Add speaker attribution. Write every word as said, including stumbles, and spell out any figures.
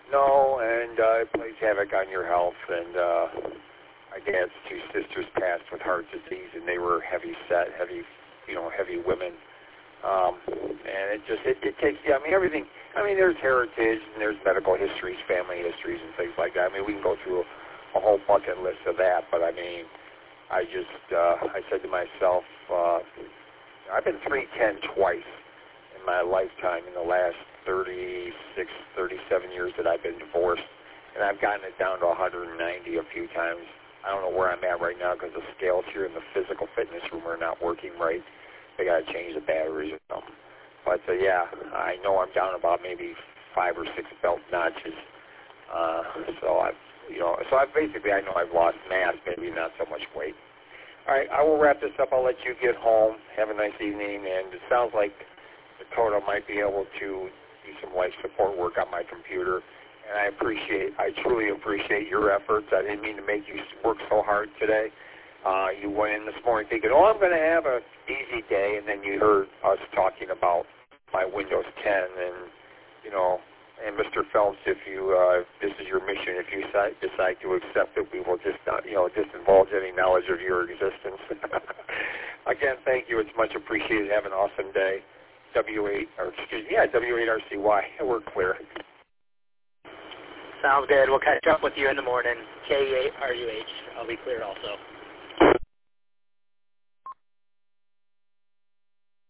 Speaker 1: No, and uh, it plays havoc on your health. And uh, my dad's two sisters passed with heart disease, and they were heavy set, heavy, you know, heavy women. Um, and it just, it, it takes, yeah, I mean, everything, I mean, there's heritage, and there's medical histories, family histories, and things like that. I mean, we can go through a, a whole bucket list of that, but I mean, I just, uh, I said to myself, uh, I've been three ten twice in my lifetime in the last thirty-six, thirty-seven years that I've been divorced, and I've gotten it down to one hundred ninety a few times. I don't know where I'm at right now because the scales here in the physical fitness room are not working right. They got to change the batteries or something. But, uh, yeah, I know I'm down about maybe five or six belt notches. Uh, so, I've, you know, so I basically, I know I've lost mass, maybe not so much weight. All right, I will wrap this up. I'll let you get home. Have a nice evening. And it sounds like Dakota might be able to do some life support work on my computer. And I appreciate, I truly appreciate your efforts. I didn't mean to make you work so hard today. Uh, you went in this morning thinking, oh, I'm going to have an easy day, and then you heard us talking about my Windows ten, and, you know, and Mister Phelps, if you, uh, this is your mission, if you decide, decide to accept it, we will just not, you know, divulge any knowledge of your existence. Again, thank you. It's much appreciated. Have an awesome day. W eight, or excuse me, yeah, W eight R C Y. We're clear.
Speaker 2: Sounds good. We'll catch up with you in the morning. K eight R U H. I'll be clear also.